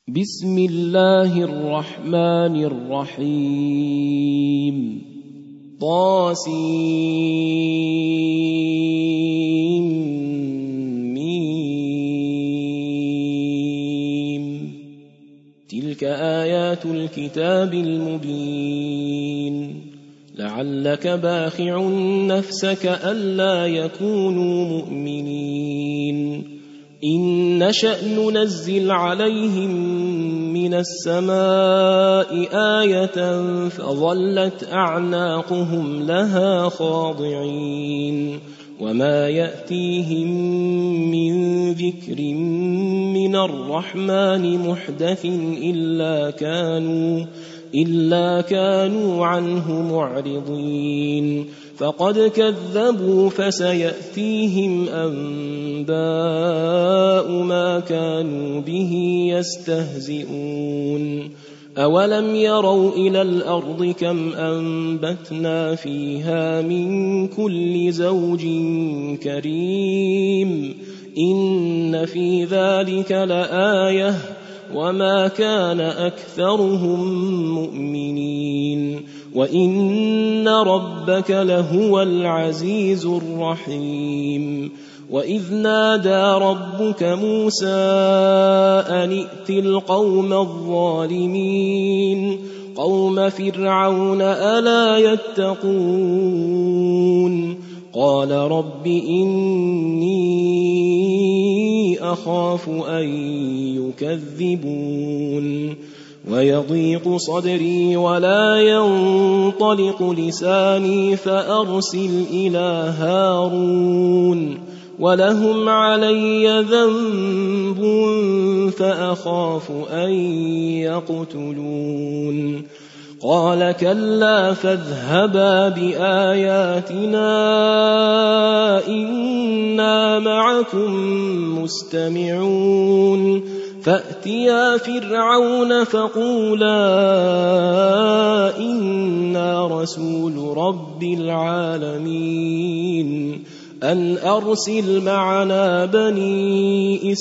بسم الله الرحمن الرحيم طاسيم تلك آيات الكتاب المبين لعلك باخع نفسك ألا يكونوا مؤمنين إن نشأ ننزل عليهم من السماء آية فظلت أعناقهم لها خاضعين وما يأتيهم من ذكر من الرحمن محدث إلا كانوا عنه معرضين فقد كذبوا فسيأتيهم أنباء ما كانوا به يستهزئون أولم يروا إلى الأرض كم أنبتنا فيها من كل زوج كريم إن في ذلك لآية وما كان أكثرهم مؤمنين وإن ربك لهو العزيز الرحيم وإذ نادى ربك موسى أن ائت القوم الظالمين قوم فرعون ألا يتقون قال رب إني أخاف أن يكذبون ويضيق صدري ولا ينطلق لساني فأرسل إلى هارون ولهم علي ذنب فأخاف أن يقتلون قال كلا فاذهبا بآياتنا إنا معكم مستمعون فأتيا فرعون فقولا إنا رسول رب العالمين أن أرسل معنا بني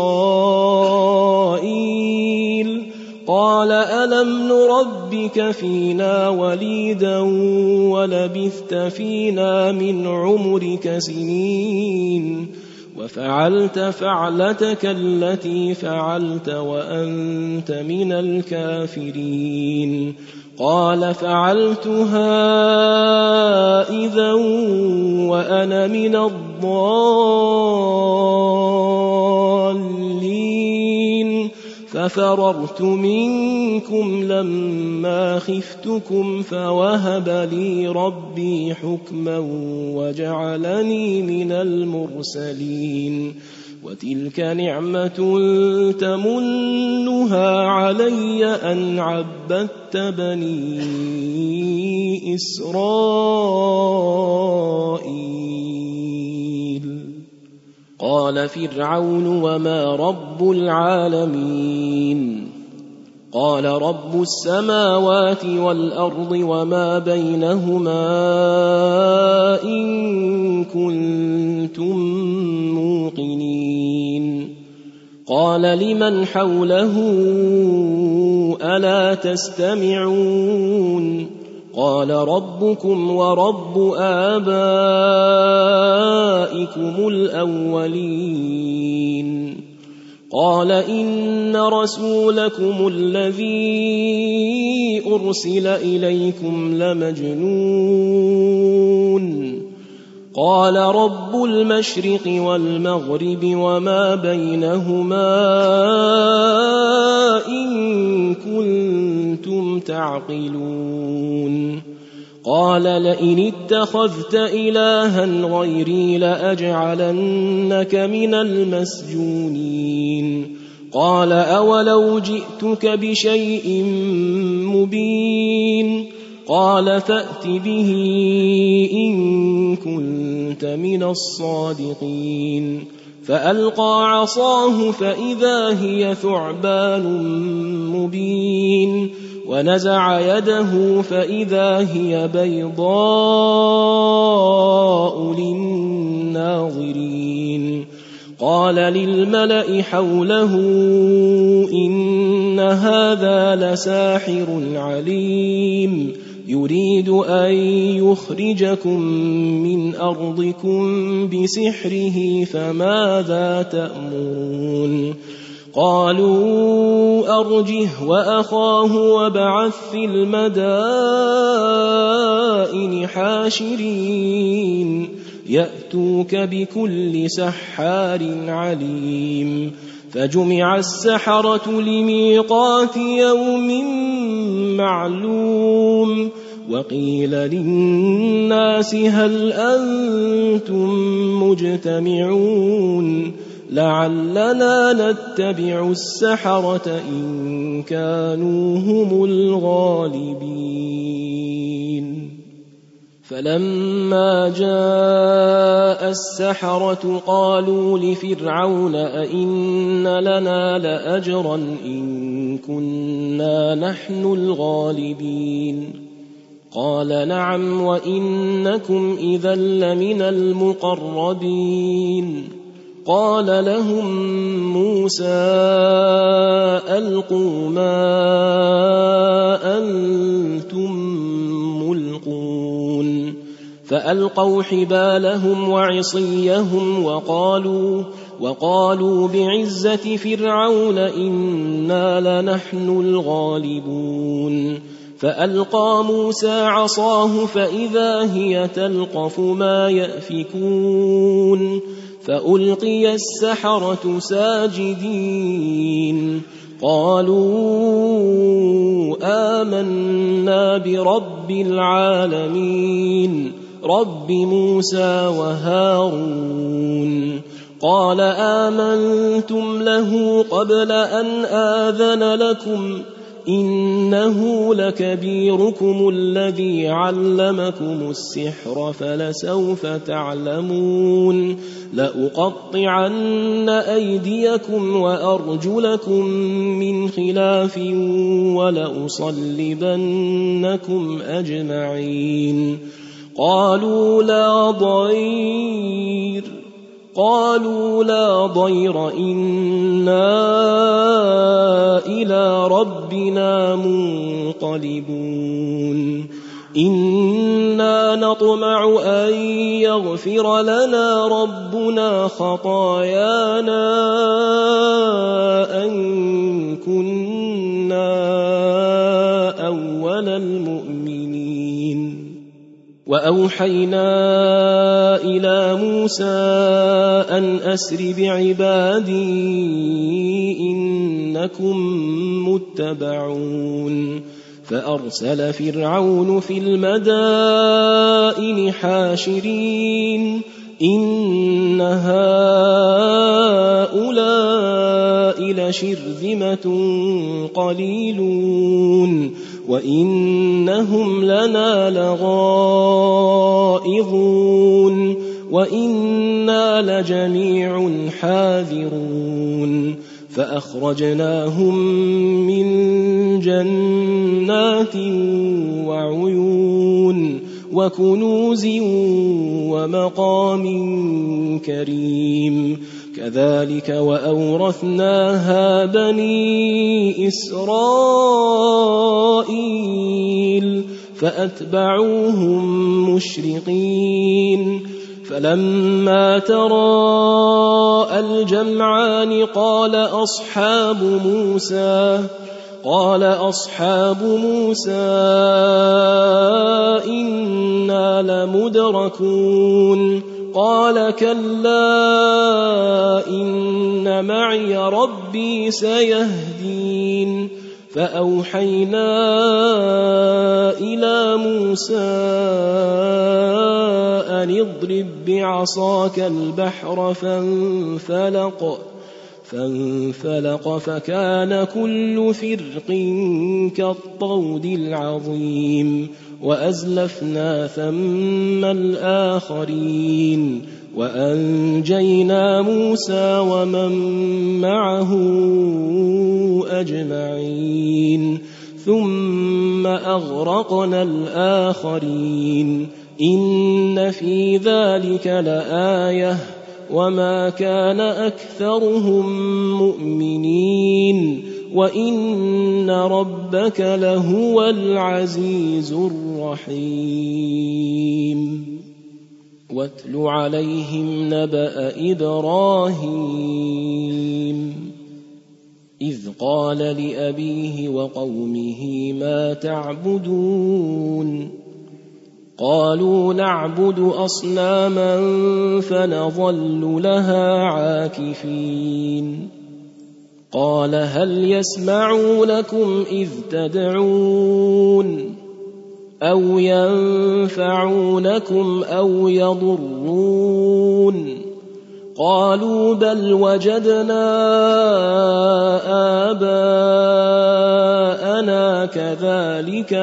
إسرائيل قال ألم نربك فينا وليدا ولبثت فينا من عمرك سنين وفعلت فعلتك التي فعلت وأنت من الكافرين قال فعلتها إذا وأنا من الضالين ففررت منكم لما خفتكم فوهب لي ربي حكما وجعلني من المرسلين وتلك نعمة تمنها علي أن عبدت بني إسرائيل قال فرعون وما رب العالمين قال رب السماوات والأرض وما بينهما إن كنتم موقنين قال لمن حوله ألا تستمعون قال ربكم ورب آبائكم الأولين قال إن رسولكم الذي أرسل إليكم لمجنون قال رب المشرق والمغرب وما بينهما إن كنتم تعقلون قال لئن اتخذت إلها غيري لأجعلنك من المسجونين قال أولو جئتك بشيء مبين قال فأت به إن كنت من الصادقين فألقى عصاه فإذا هي ثعبان مبين ونزع يده فإذا هي بيضاء للناظرين قال للملأ حوله إن هذا لساحر عليم يريد أن يخرجكم من أرضكم بسحره فماذا تأمرون قالوا أرجه وأخاه وابعث في المدائن حاشرين يأتوك بكل سحار عليم فجمع السحرة لميقات يوم معلوم وقيل للناس هل أنتم مجتمعون لعلنا نتبع السحرة إن كانوا هم الغالبين فلما جاء السحرة قالوا لفرعون أئن لنا لأجرا إن كنا نحن الغالبين قال نعم وإنكم إذا لمن المقربين قال لهم موسى ألقوا ما أنتم ملقون فألقوا حبالهم وعصيهم وقالوا بعزة فرعون إنا لنحن الغالبون فألقى موسى عصاه فإذا هي تلقف ما يأفكون فألقي السحرة ساجدين قالوا آمنا برب العالمين رب موسى وهارون قال آمنتم له قبل أن آذن لكم إنه لكبيركم الذي علمكم السحر فلسوف تعلمون لأقطعن أيديكم وأرجلكم من خلاف ولأصلبنكم أجمعين قالوا لا ضير إنا إلى ربنا منقلبون إنا نطمع أن يغفر لنا ربنا خطايانا أن كنا أول المؤمنين وأوحينا إلى موسى أن أسر بعبادي إنكم متبعون فأرسل فرعون في المدائن حاشرين إن هؤلاء لشرذمة قليلون وإنهم لنا لغائظون وإنا لجميع حاذرون فأخرجناهم من جنات وعيون وكنوز ومقام كريم كذلك وأورثناها بني إسرائيل فأتبعوهم مشرقين فلما تراءى الجمعان قال أصحاب موسى إنا لمدركون قال كلا إن معي ربي سيهدين فأوحينا إلى موسى أن اضرب بعصاك البحر فانفلق فكان كل فرق كالطود العظيم وأزلفنا ثم الآخرين وأنجينا موسى ومن معه أجمعين ثم أغرقنا الآخرين إن في ذلك لآية وما كان أكثرهم مؤمنين وإن ربك لهو العزيز الرحيم واتل عليهم نبأ إبراهيم إذ قال لأبيه وقومه ما تعبدون قالوا نعبد أصناما فنظل لها عاكفين قال هل يسمعونكم إذ تدعون أو ينفعونكم أو يضرون قالوا بل وجدنا آباءنا كذلك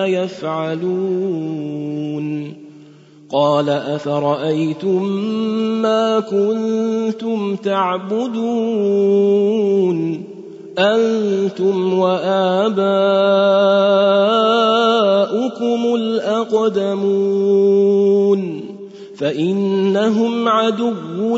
يفعلون قال أفرأيتم ما كنتم تعبدون أنتم وآباؤكم الأقدمون فإنهم عدو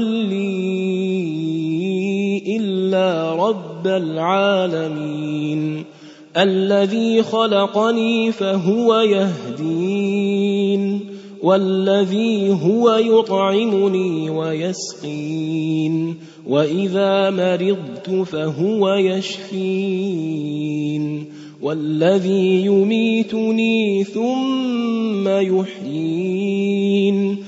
لي إلا رب العالمين الذي خلقني فهو يهدين والذي هو يطعمني ويسقين وإذا مرضت فهو يشفين والذي يميتني ثم يحيين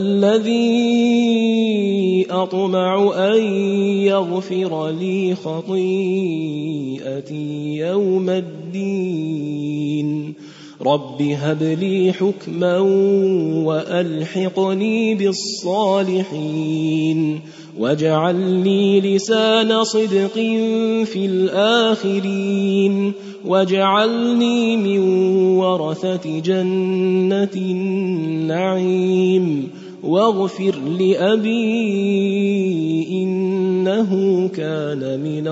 والذي أطمع أن يغفر لي خطيئتي يوم الدين رب هب لي حكما وألحقني بالصالحين واجعل لي لسان صدق في الآخرين واجعلني من ورثة جنة النعيم واغفر لأبي إنه كان من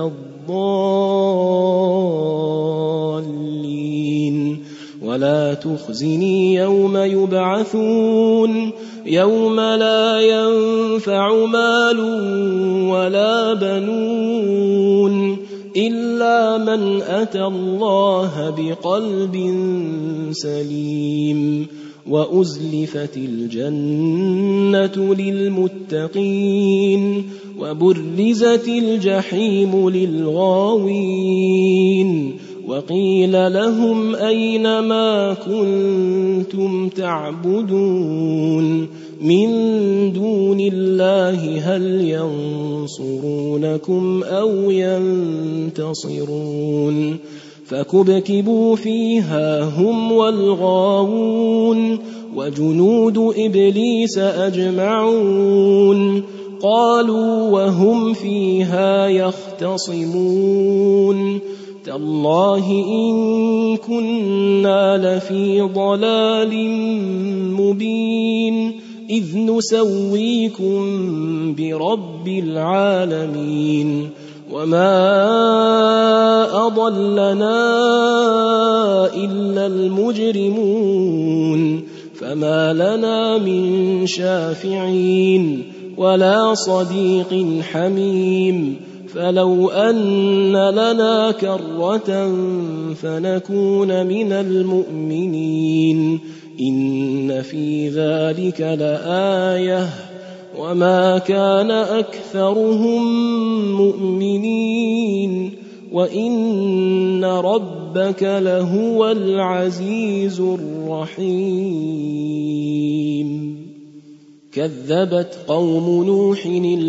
الضالين ولا تخزني يوم يبعثون يوم لا ينفع مال ولا بنون إلا من أتى الله بقلب سليم وأزلفت الجنة للمتقين وبرزت الجحيم للغاوين وقيل لهم أين ما كنتم تعبدون من دون الله هل ينصرونكم أو ينتصرون فكبكبوا فيها هم والغاوون وجنود إبليس أجمعون قالوا وهم فيها يختصمون تالله إن كنا لفي ضلال مبين إذ نسويكم برب العالمين وما أضلنا إلا المجرمون فما لنا من شافعين ولا صديق حميم فلو أن لنا كرة فنكون من المؤمنين إن في ذلك لآية وما كان أكثرهم مؤمنين وإن ربك لهو العزيز الرحيم كذبت قوم نوح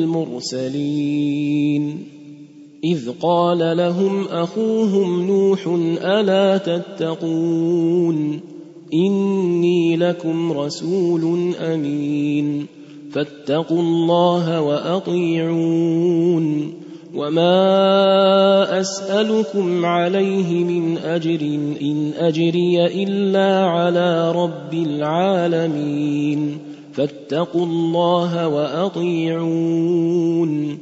المرسلين إذ قال لهم أخوهم نوح ألا تتقون إني لكم رسول أمين فاتقوا الله وأطيعون وما أسألكم عليه من أجر إن أجري إلا على رب العالمين فاتقوا الله وأطيعون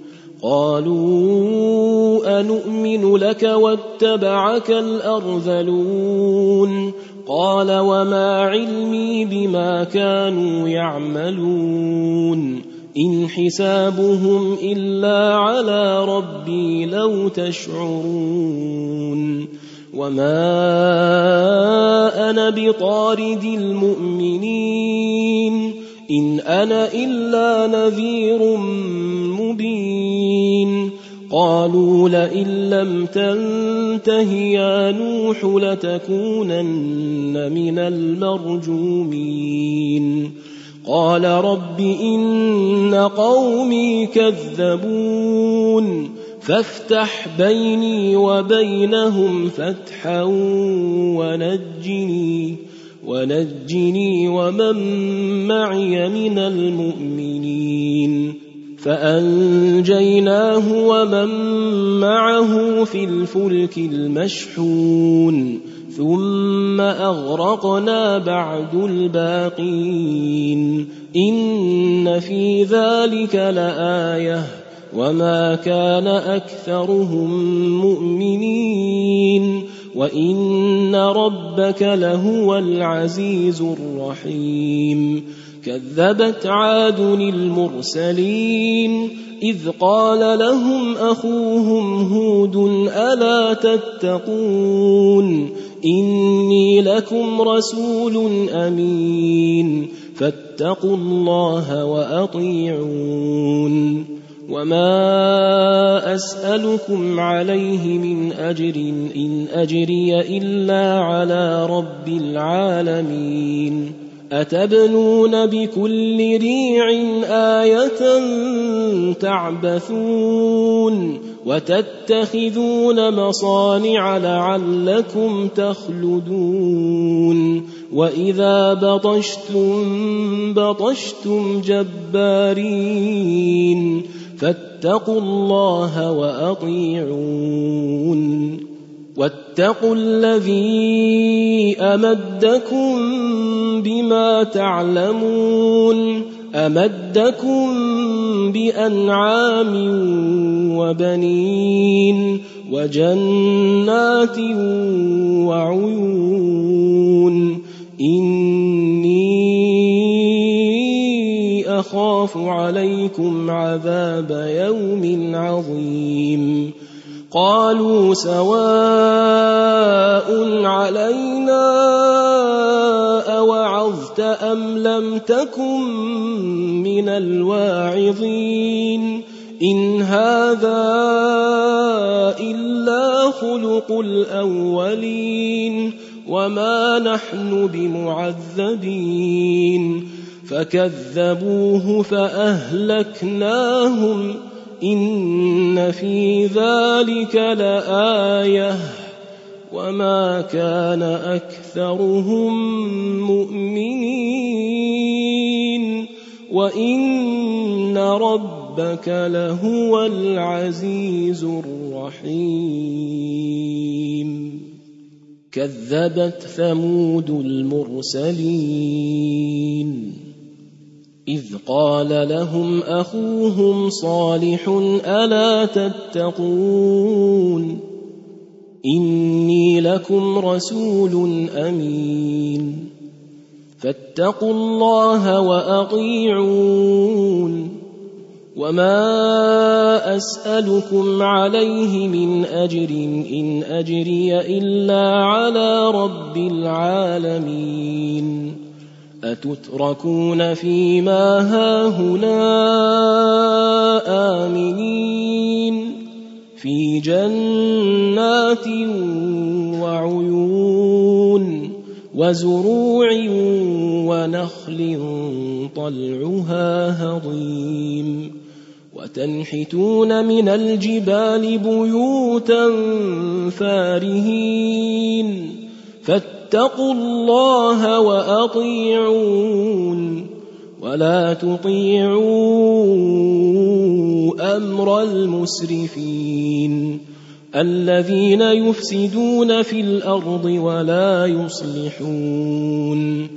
قالوا أنؤمن لك واتبعك الأرذلون قال وما علمي بما كانوا يعملون إن حسابهم إلا على ربي لو تشعرون وما أنا بطارد المؤمنين إن أنا إلا نذير مبين قالوا لئن لم تنته يا نوح لتكونن من المرجومين قال رب إن قومي كذبون فافتح بيني وبينهم فتحا ونجني ومن معي من المؤمنين فأنجيناه ومن معه في الفلك المشحون ثم أغرقنا بعد الباقين إن في ذلك لآية وما كان أكثرهم مؤمنين وإن ربك لهو العزيز الرحيم كذبت عاد المرسلين إذ قال لهم أخوهم هود ألا تتقون إني لكم رسول أمين فاتقوا الله وأطيعون وما أسألكم عليه من أجر إن أجري إلا على رب العالمين أتبنون بكل ريع آية تعبثون وتتخذون مصانع لعلكم تخلدون وإذا بطشتم جبارين فاتقوا الله وأطيعون واتقوا الذي أمدكم بما تعلمون أمدكم بأنعام وبنين وجنات وعيون إني أخاف عليكم عذاب يوم عظيم قالوا سواء علينا أوعظت أم لم تكن من الواعظين إن هذا إلا خلق الأولين وما نحن بمعذبين فكذبوه فأهلكناهم إن في ذلك لآية وما كان أكثرهم مؤمنين وإن ربك لهو العزيز الرحيم كذبت ثمود المرسلين إذ قال لهم أخوهم صالح ألا تتقون إني لكم رسول أمين فاتقوا الله وأطيعون وما أسألكم عليه من أجر إن أجري إلا على رب العالمين أتتركون فيما هاهنا آمنين في جنات وعيون وزروع ونخل طلعها هضيم وتنحتون من الجبال بيوتا فارهين فاتقوا الله وأطيعون ولا تطيعوا أمر المسرفين الذين يفسدون في الأرض ولا يصلحون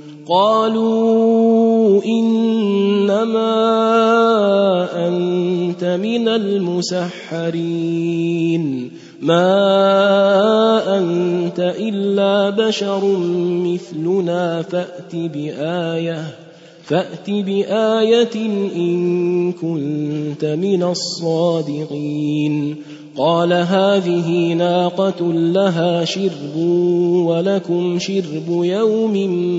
قالوا إنما أنت من المسحرين ما أنت إلا بشر مثلنا فأت بآية إن كنت من الصادقين. قال هذه ناقة لها شرب ولكم شرب يوم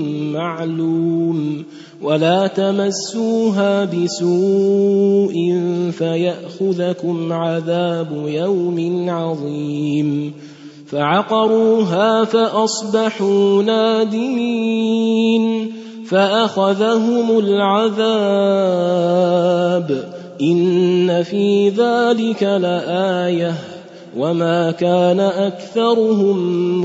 معلوم ولا تمسوها بسوء فيأخذكم عذاب يوم عظيم. فعقروها فأصبحوا نادمين فأخذهم العذاب إن في ذلك لآية وما كان أكثرهم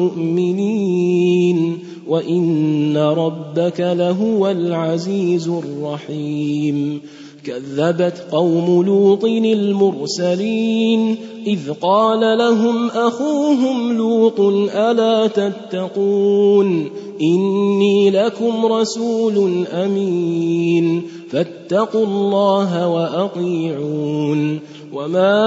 مؤمنين وإن ربك لهو العزيز الرحيم. كذبت قوم لوط المرسلين إذ قال لهم أخوهم لوط ألا تتقون إني لكم رسول أمين فاتقوا الله وأطيعون وما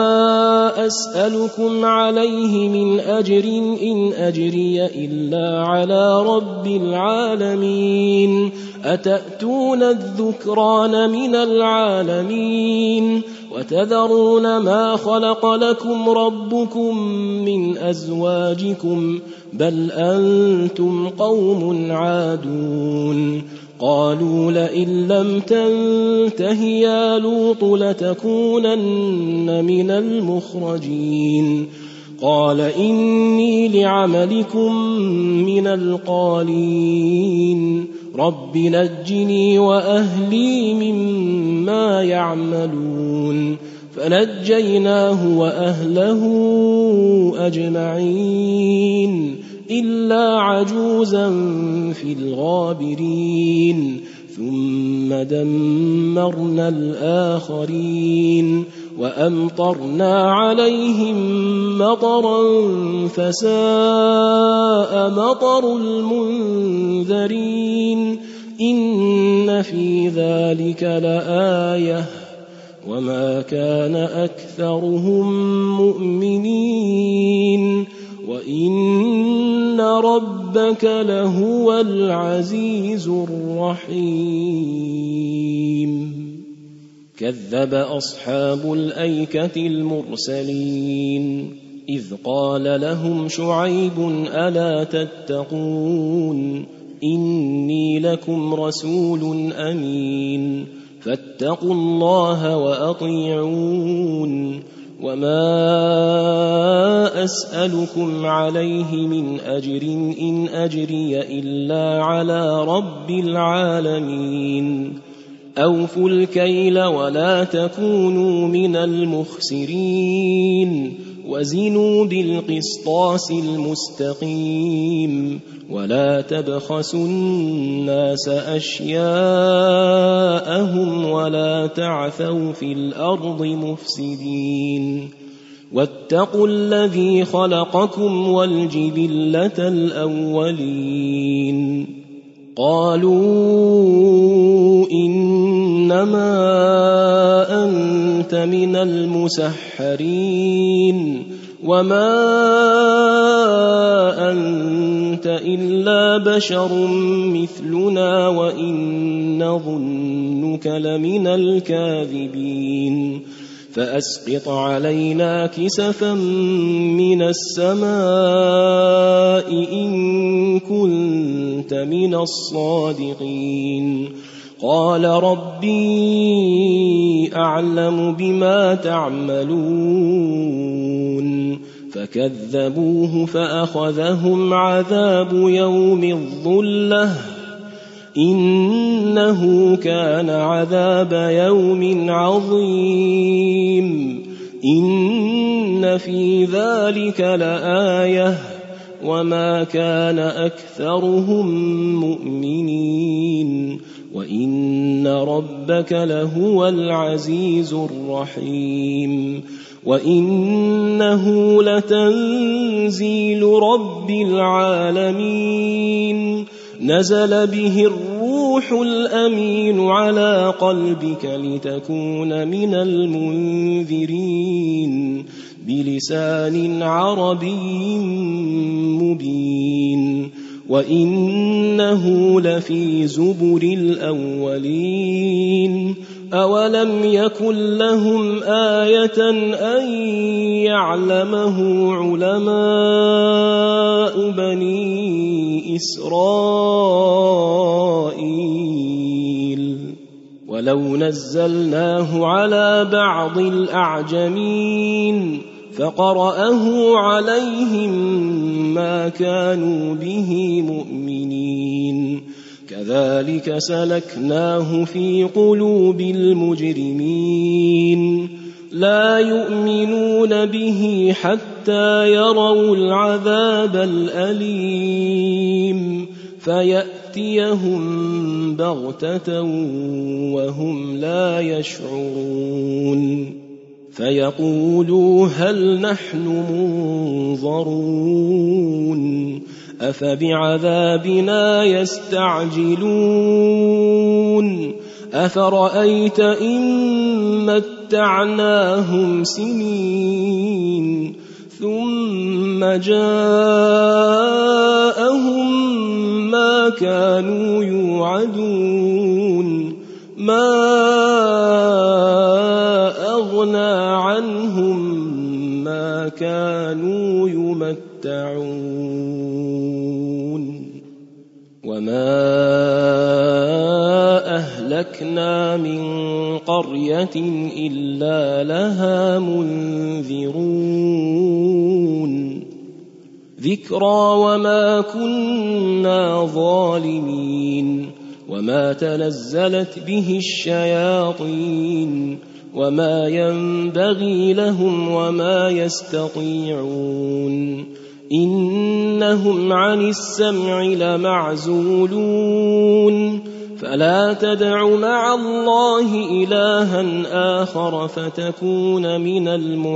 أسألكم عليه من أجر إن أجري إلا على رب العالمين أتأتون الذكران من العالمين وتذرون ما خلق لكم ربكم من أزواجكم بل أنتم قوم عادون. قالوا لئن لم تنته يا لوط لتكونن من المخرجين. قال إني لعملكم من القالين رب نجني وأهلي مما يعملون. فنجيناه وأهله أجمعين إلا عجوزا في الغابرين ثم دمرنا الآخرين وأمطرنا عليهم مطرا فساء مطر المنذرين إن في ذلك لآية وما كان أكثرهم مؤمنين وإن ربك لهو العزيز الرحيم. كذب أصحاب الأيكة المرسلين إذ قال لهم شعيب ألا تتقون إني لكم رسول أمين فاتقوا الله وأطيعون وما أسألكم عليه من أجر إن أجري إلا على رب العالمين. أوفوا الكيل ولا تكونوا من المخسرين وزنوا بالقسطاس المستقيم ولا تبخسوا الناس أشياءهم ولا تعثوا في الأرض مفسدين واتقوا الذي خلقكم والجبلة الأولين. قالوا إنما أنت من المسحرين وما أنت إلا بشر مثلنا وإن نظنك لمن الكاذبين فأسقط علينا كسفا من السماء إن كنت من الصادقين. قال ربي أعلم بما تعملون فكذبوه فأخذهم عذاب يوم الظلة إنه كان عذاب يوم عظيم. إن في ذلك لآية وما كان أكثرهم مؤمنين وإن ربك لهو العزيز الرحيم. وإنه لتنزيل رب العالمين نزل به الروح الأمين على قلبك لتكون من المنذرين بلسان عربي مبين وإنه لفي زبر الأولين أولم يكن لهم آية أن يعلمه علماء بني إسرائيل ولو نزلناه على بعض الأعجمين فقرأه عليهم ما كانوا به مؤمنين كذلك سلكناه في قلوب المجرمين لا يؤمنون به حتى يروا العذاب الأليم فيأتيهم بغتة وهم لا يشعرون فيقولوا هل نحن منظرون أفبعذابنا يستعجلون أفرأيت إن متعناهم سنين ثم جاءهم ما كانوا يوعدون ما أغنى عنهم ما كانوا يمتعون وما أهلكنا من قرية إلا لها منذرون ذكرى وما كنا ظالمين وما تنزلت به الشياطين وما ينبغي لهم وما يستطيعون إنهم عن السمع لمعزولون فلا تدع مع الله إلها آخر فتكون من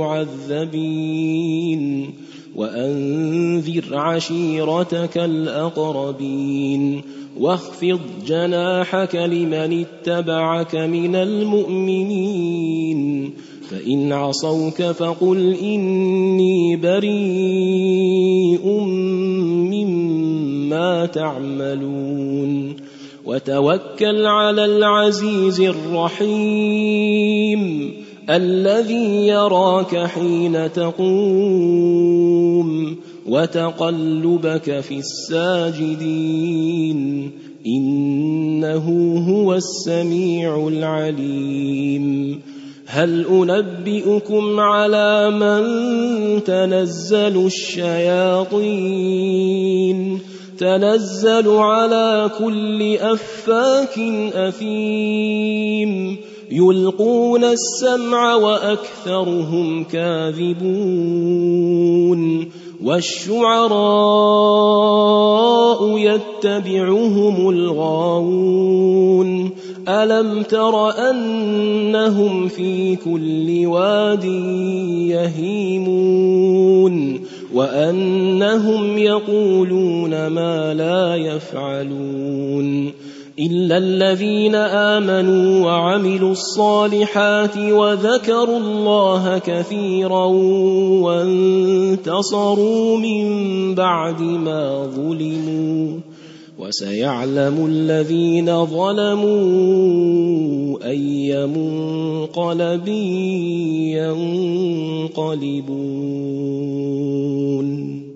المعذبين وأنذر عشيرتك الأقربين واخفض جناحك لمن اتبعك من المؤمنين فإن عصوك فقل إني بريء مما تعملون وتوكل على العزيز الرحيم الذي يراك حين تقوم وتقلبك في الساجدين إنه هو السميع العليم هل أنبئكم على من تنزل الشياطين تنزل على كل أفاك أثيم يلقون السمع وأكثرهم كاذبون والشعراء يتبعهم الغاوون ألم تر أنهم في كل واد يهيمون وأنهم يقولون ما لا يفعلون إلا الذين آمنوا وعملوا الصالحات وذكروا الله كثيرا وانتصروا من بعد ما ظلموا وسيعلم الذين ظلموا أي منقلب ينقلبون